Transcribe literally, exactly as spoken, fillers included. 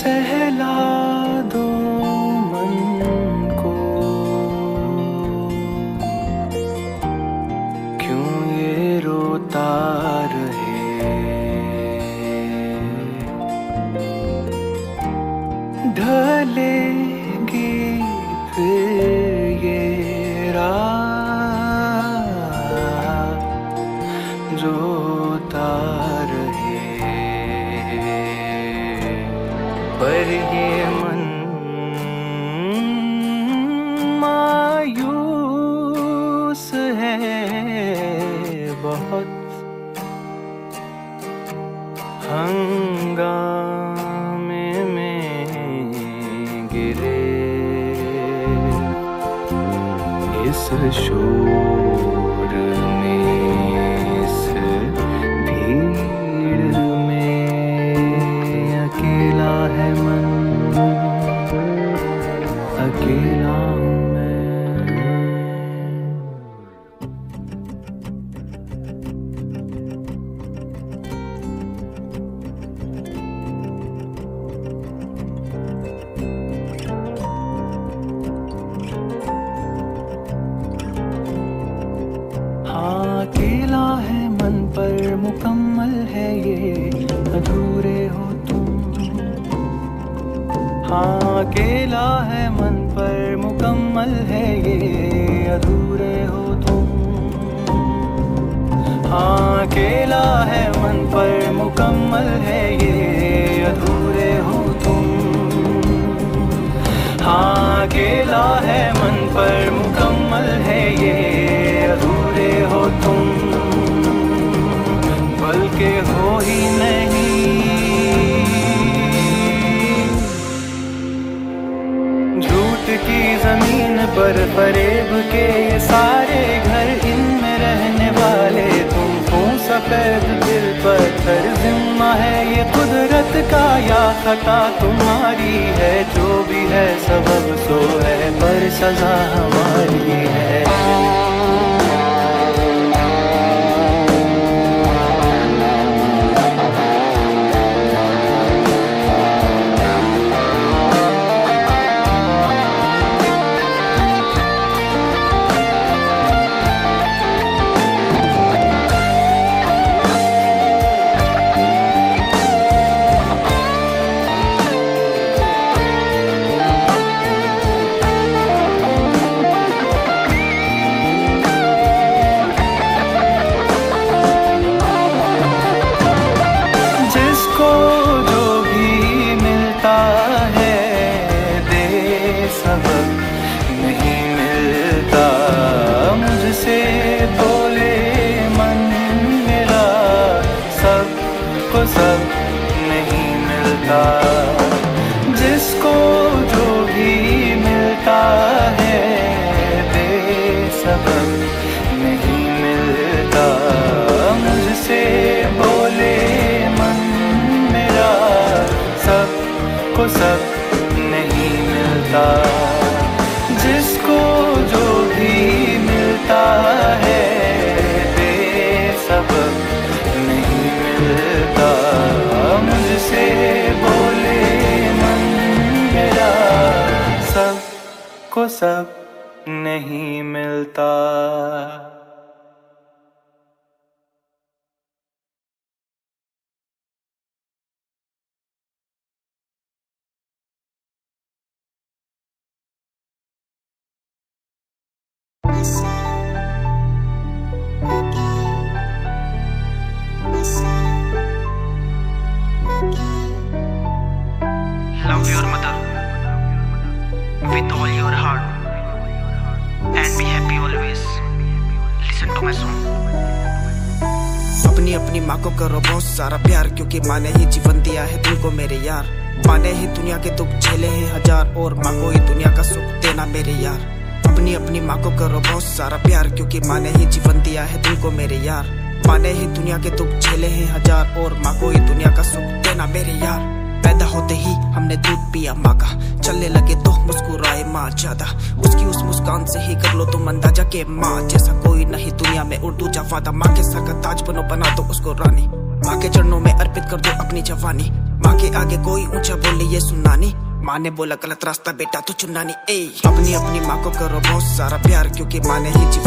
सहला दो मन को, क्यों ये रोता रहे। ढलेगी फिर ये रात जोता रहे, पर ये मन मायूस है बहुत। हंगामे में गिरे इस शोर में, इस भीड़ में अकेला है मन, अकेला हूँ मैं। हाँ अकेला है मन पर मुकम्मल है ये अधूरे हो तुम। हाँ अकेला है मन पर मुकम्मल है ये अधूरे हो तुम। हाँ अकेला है मन पर मुकम्मल है ये अधूरे हो तुम। हाँ अकेला है मन पर मुकम्मल है ये अधूरे हो तुम। बल्कि हो ही नहीं, झूठ की जमीन पर फरेब के ये सारे घर, इनमें रहने वाले तुम हो। सफेद दिल पत्थर जिम्मा है ये कुदरत का या खता तुम्हारी है। जो भी है सबब सो है पर सजा हमारी है। सब नहीं मिलता, जिसको जो भी मिलता है बेसबब नहीं मिलता। मुझसे बोले मन मेरा सबको सब नहीं मिलता, जिसको जो भी मिलता है बेसबब नहीं मिलता। मुझसे बोले मन मेरा सबको सब नहीं मिलता। Love your mother with all your heart and be happy always. Listen to my song. अपनी अपनी माँ को करो बहुत सारा प्यार, क्योंकि माँ ने ही जीवन दिया है तुमको मेरे यार। माँ ने ही दुनिया के दुख झेले हैं हजार, और माँ को ही दुनिया का सुख देना मेरे यार। अपनी अपनी माँ को करो बहुत सारा प्यार, क्योंकि माँ ने ही जीवन दिया है तुमको मेरे यार। माँ ने ही दुनिया के दुख झेले हैं हजार, और माँ को ही दुनिया का सुख देना मेरे यार। पैदा होते ही हमने दूध पिया माँ का, चलने लगे तो मुस्कुराए माँ ज्यादा। उसकी उस मुस्कान से ही कर लो तुम अंदाजा के माँ जैसा कोई नहीं दुनिया में उर्दू जवादा। माँ के सर का ताज बनो, बना दो उसको रानी, माँ के चरणों में अर्पित कर दो अपनी जवानी। माँ के आगे कोई ऊंचा बोले ये सुनना नहीं, माँ ने बोला गलत रास्ता बेटा तो चुनना नहीं। ए अपनी अपनी माँ को करो बहुत सारा प्यार, क्योंकि माँ ने ही जीवन